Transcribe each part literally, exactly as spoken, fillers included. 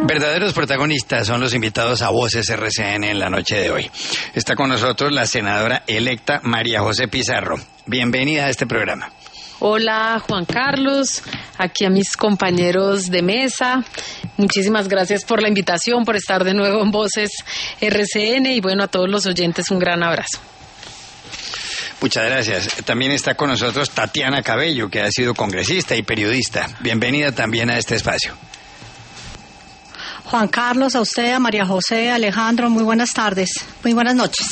Verdaderos protagonistas son los invitados a Voces R C N en la noche de hoy. Está con nosotros la senadora electa María José Pizarro. Bienvenida a este programa. Hola Juan Carlos, aquí a mis compañeros de mesa. Muchísimas gracias por la invitación, por estar de nuevo en Voces R C N y bueno, a todos los oyentes un gran abrazo. Muchas gracias. También está con nosotros Tatiana Cabello, que ha sido congresista y periodista. Bienvenida también a este espacio. Juan Carlos, a usted, a María José, a Alejandro, muy buenas tardes, muy buenas noches.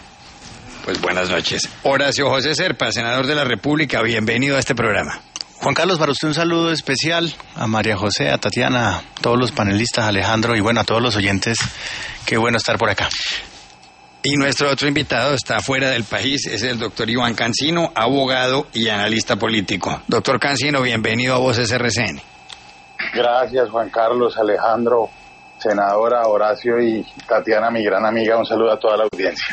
Pues buenas noches. Horacio José Serpa, senador de la República, bienvenido a este programa. Juan Carlos, para usted un saludo especial a María José, a Tatiana, a todos los panelistas, a Alejandro y bueno, a todos los oyentes. Qué bueno estar por acá. Y nuestro otro invitado está fuera del país, es el doctor Iván Cancino, abogado y analista político. Doctor Cancino, bienvenido a Voces R C N. Gracias, Juan Carlos, Alejandro, senadora, Horacio y Tatiana, mi gran amiga. Un saludo a toda la audiencia.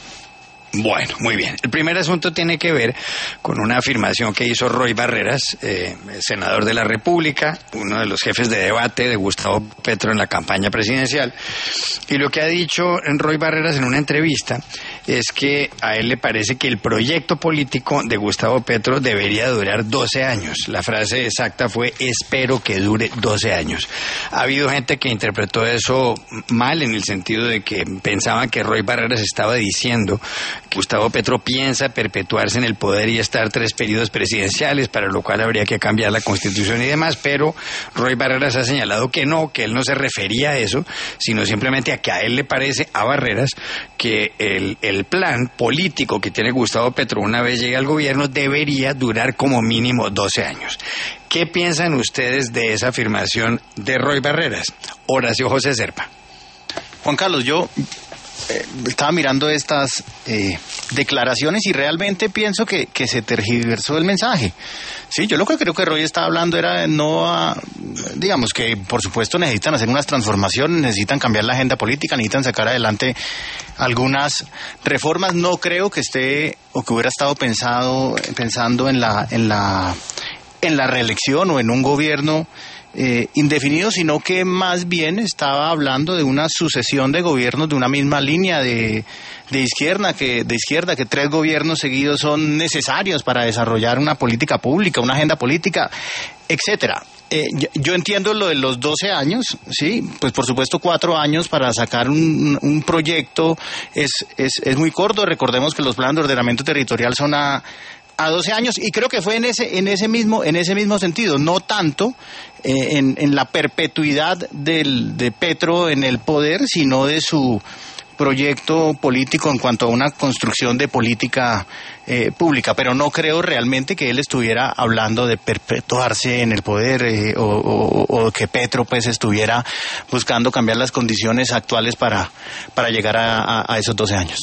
Bueno, muy bien. El primer asunto tiene que ver con una afirmación que hizo Roy Barreras, eh, senador de la República, uno de los jefes de debate de Gustavo Petro en la campaña presidencial. Y lo que ha dicho Roy Barreras en una entrevista es que a él le parece que el proyecto político de Gustavo Petro debería durar doce años. La frase exacta fue: espero que dure doce años. Ha habido gente que interpretó eso mal, en el sentido de que pensaban que Roy Barreras estaba diciendo Gustavo Petro piensa perpetuarse en el poder y estar tres periodos presidenciales, para lo cual habría que cambiar la Constitución y demás, pero Roy Barreras ha señalado que no, que él no se refería a eso, sino simplemente a que a él le parece, a Barreras, que el, el plan político que tiene Gustavo Petro una vez llegue al gobierno debería durar como mínimo doce años. ¿Qué piensan ustedes de esa afirmación de Roy Barreras? Horacio José Serpa. Juan Carlos, yo Eh, estaba mirando estas eh, declaraciones y realmente pienso que, que se tergiversó el mensaje. Sí, yo lo que creo que Roy estaba hablando era no a, digamos que por supuesto necesitan hacer unas transformaciones, necesitan cambiar la agenda política, necesitan sacar adelante algunas reformas. No creo que esté o que hubiera estado pensado pensando en la en la en la reelección o en un gobierno Eh, indefinido, sino que más bien estaba hablando de una sucesión de gobiernos de una misma línea de, de izquierda, que de izquierda, que tres gobiernos seguidos son necesarios para desarrollar una política pública, una agenda política, etcétera. Eh, yo, yo entiendo lo de los doce años, sí, pues por supuesto cuatro años para sacar un, un proyecto es, es, es muy corto. Recordemos que los planes de ordenamiento territorial son a a doce años, y creo que fue en ese en ese mismo en ese mismo sentido, no tanto eh, en, en la perpetuidad del, de Petro en el poder, sino de su proyecto político en cuanto a una construcción de política eh, pública, pero no creo realmente que él estuviera hablando de perpetuarse en el poder eh, o, o, o que Petro pues estuviera buscando cambiar las condiciones actuales para, para llegar a, a, a esos doce años.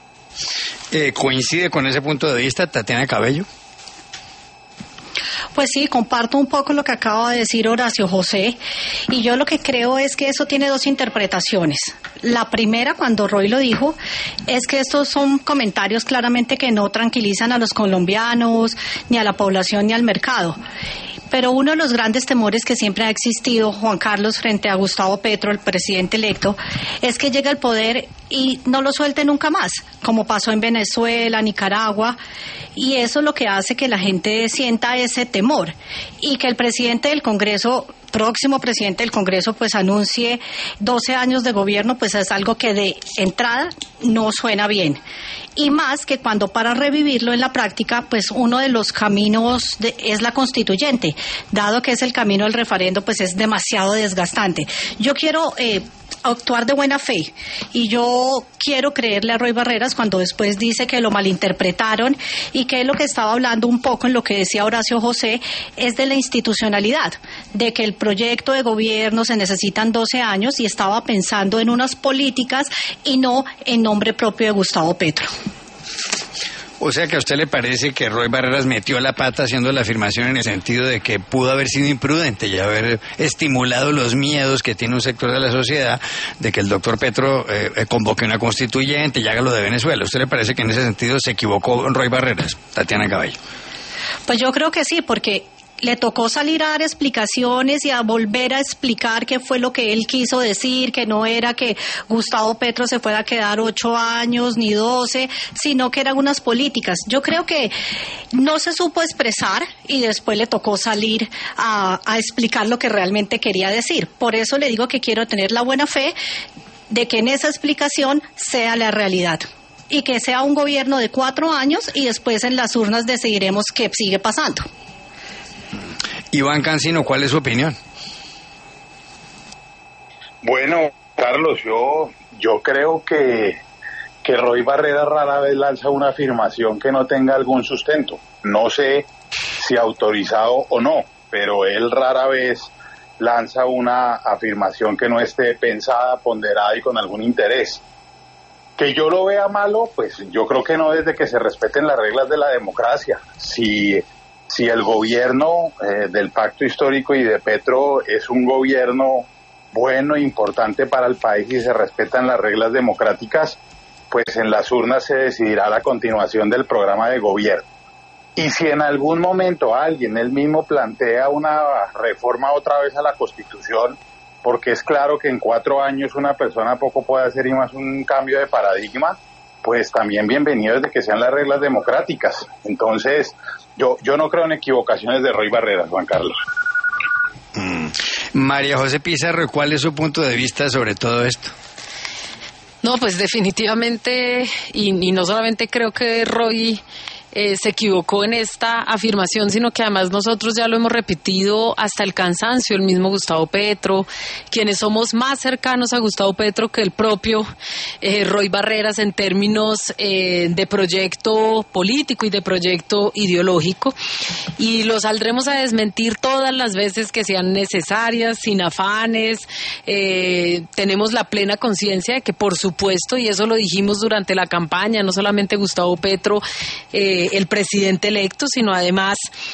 Eh, ¿Coincide con ese punto de vista Tatiana Cabello? Pues sí, comparto un poco lo que acaba de decir Horacio José, y yo lo que creo es que eso tiene dos interpretaciones. La primera, cuando Roy lo dijo, es que estos son comentarios claramente que no tranquilizan a los colombianos, ni a la población, ni al mercado. Pero uno de los grandes temores que siempre ha existido, Juan Carlos, frente a Gustavo Petro, el presidente electo, es que llegue al poder y no lo suelte nunca más, como pasó en Venezuela, Nicaragua, y eso es lo que hace que la gente sienta ese temor, y que el presidente del Congreso, próximo presidente del Congreso, pues anuncie doce años de gobierno, pues es algo que de entrada no suena bien. Y más que cuando para revivirlo en la práctica, pues uno de los caminos de, es la constituyente, dado que es el camino del referendo, pues es demasiado desgastante. Yo quiero eh, actuar de buena fe, y yo quiero creerle a Roy Barreras cuando después dice que lo malinterpretaron, y que lo que estaba hablando un poco en lo que decía Horacio José es de la institucionalidad, de que el proyecto de gobierno se necesitan doce años, y estaba pensando en unas políticas y no en nombre propio de Gustavo Petro. O sea que a usted le parece que Roy Barreras metió la pata haciendo la afirmación en el sentido de que pudo haber sido imprudente y haber estimulado los miedos que tiene un sector de la sociedad de que el doctor Petro eh, convoque una constituyente y haga lo de Venezuela. ¿A usted le parece que en ese sentido se equivocó Roy Barreras, Tatiana Cabello? Pues yo creo que sí, porque le tocó salir a dar explicaciones y a volver a explicar qué fue lo que él quiso decir, que no era que Gustavo Petro se fuera a quedar ocho años ni doce, sino que eran unas políticas. Yo creo que no se supo expresar y después le tocó salir a, a explicar lo que realmente quería decir. Por eso le digo que quiero tener la buena fe de que en esa explicación sea la realidad y que sea un gobierno de cuatro años y después en las urnas decidiremos qué sigue pasando. Iván Cancino, ¿cuál es su opinión? Bueno, Carlos, yo, yo creo que, que Roy Barreras rara vez lanza una afirmación que no tenga algún sustento. No sé si autorizado o no, pero él rara vez lanza una afirmación que no esté pensada, ponderada y con algún interés. Que yo lo vea malo, pues yo creo que no, desde que se respeten las reglas de la democracia. Si... Si el gobierno eh, del Pacto Histórico y de Petro es un gobierno bueno e importante para el país y se respetan las reglas democráticas, pues en las urnas se decidirá la continuación del programa de gobierno. Y si en algún momento alguien, él mismo, plantea una reforma otra vez a la Constitución, porque es claro que en cuatro años una persona poco puede hacer y más un cambio de paradigma, pues también bienvenido desde que sean las reglas democráticas. Entonces, yo yo no creo en equivocaciones de Roy Barreras, Juan Carlos. Mm. María José Pizarro, ¿cuál es su punto de vista sobre todo esto? No, pues definitivamente, y, y no solamente creo que Roy eh, se equivocó en esta afirmación, sino que además nosotros ya lo hemos repetido hasta el cansancio, el mismo Gustavo Petro, quienes somos más cercanos a Gustavo Petro que el propio eh, Roy Barreras en términos eh, de proyecto político y de proyecto ideológico, y lo saldremos a desmentir todas las veces que sean necesarias, sin afanes. Eh, tenemos la plena conciencia de que, por supuesto, y eso lo dijimos durante la campaña, no solamente Gustavo Petro, eh, el presidente electo, sino además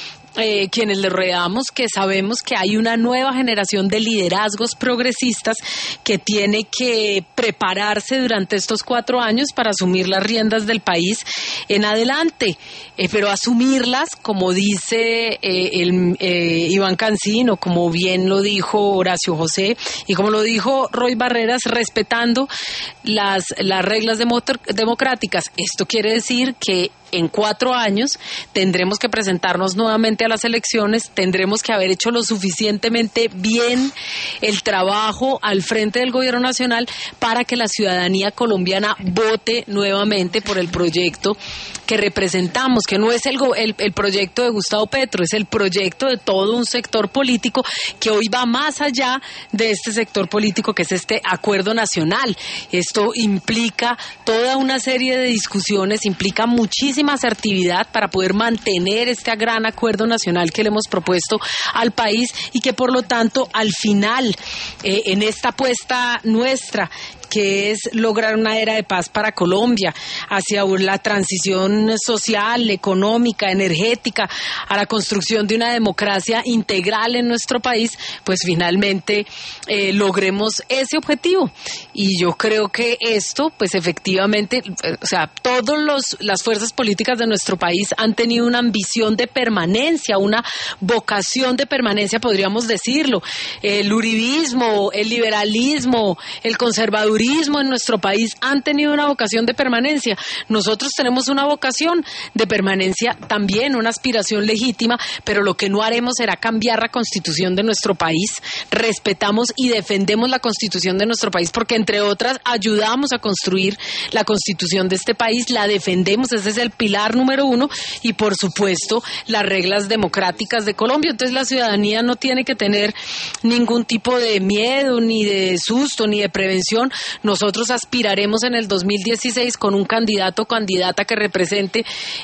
Eh, quienes le rodeamos, que sabemos que hay una nueva generación de liderazgos progresistas que tiene que prepararse durante estos cuatro años para asumir las riendas del país en adelante, eh, pero asumirlas, como dice eh, el, eh, Iván Cancino, como bien lo dijo Horacio José y como lo dijo Roy Barreras, respetando las, las reglas demo- democráticas. Esto quiere decir que en cuatro años tendremos que presentarnos nuevamente a las elecciones, tendremos que haber hecho lo suficientemente bien el trabajo al frente del gobierno nacional para que la ciudadanía colombiana vote nuevamente por el proyecto que representamos, que no es el, el, el proyecto de Gustavo Petro, es el proyecto de todo un sector político que hoy va más allá de este sector político, que es este acuerdo nacional. Esto implica toda una serie de discusiones, implica muchísima asertividad para poder mantener este gran acuerdo nacional que le hemos propuesto al país y que, por lo tanto, al final, eh, en esta apuesta nuestra, que es lograr una era de paz para Colombia, hacia la transición social, económica, energética, a la construcción de una democracia integral en nuestro país, pues finalmente eh, logremos ese objetivo. Y yo creo que esto, pues efectivamente, o sea, todas los, las fuerzas políticas de nuestro país han tenido una ambición de permanencia, una vocación de permanencia, podríamos decirlo. El uribismo, el liberalismo, el conservadurismo en nuestro país han tenido una vocación de permanencia. Nosotros tenemos una vocación de permanencia también, una aspiración legítima, pero lo que no haremos será cambiar la constitución de nuestro país. Respetamos y defendemos la constitución de nuestro país porque, entre otras, ayudamos a construir la constitución de este país, la defendemos, ese es el pilar número uno, y por supuesto las reglas democráticas de Colombia. Entonces la ciudadanía no tiene que tener ningún tipo de miedo, ni de susto, ni de prevención. Nosotros aspiraremos en el dos mil dieciséis con un candidato o candidata que represente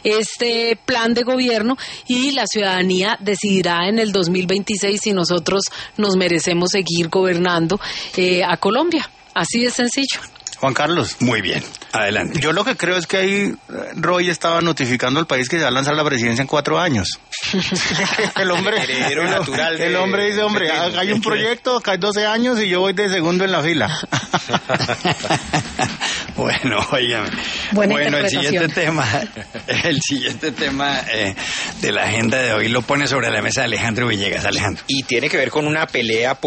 este plan de gobierno, y la ciudadanía decidirá en el dos mil veintiséis si nosotros nos merecemos seguir gobernando eh, a Colombia. Así de sencillo. Juan Carlos. Muy bien, adelante. Yo lo que creo es que ahí Roy estaba notificando al país que se va a lanzar la presidencia en cuatro años. el hombre heredero natural el de, hombre dice, hombre, de, hay un proyecto, acá hay doce años y yo voy de segundo en la fila. Bueno, óigame. Buena bueno, el interpretación. siguiente tema, el siguiente tema eh, de la agenda de hoy lo pone sobre la mesa Alejandro Villegas. Alejandro. Y tiene que ver con una pelea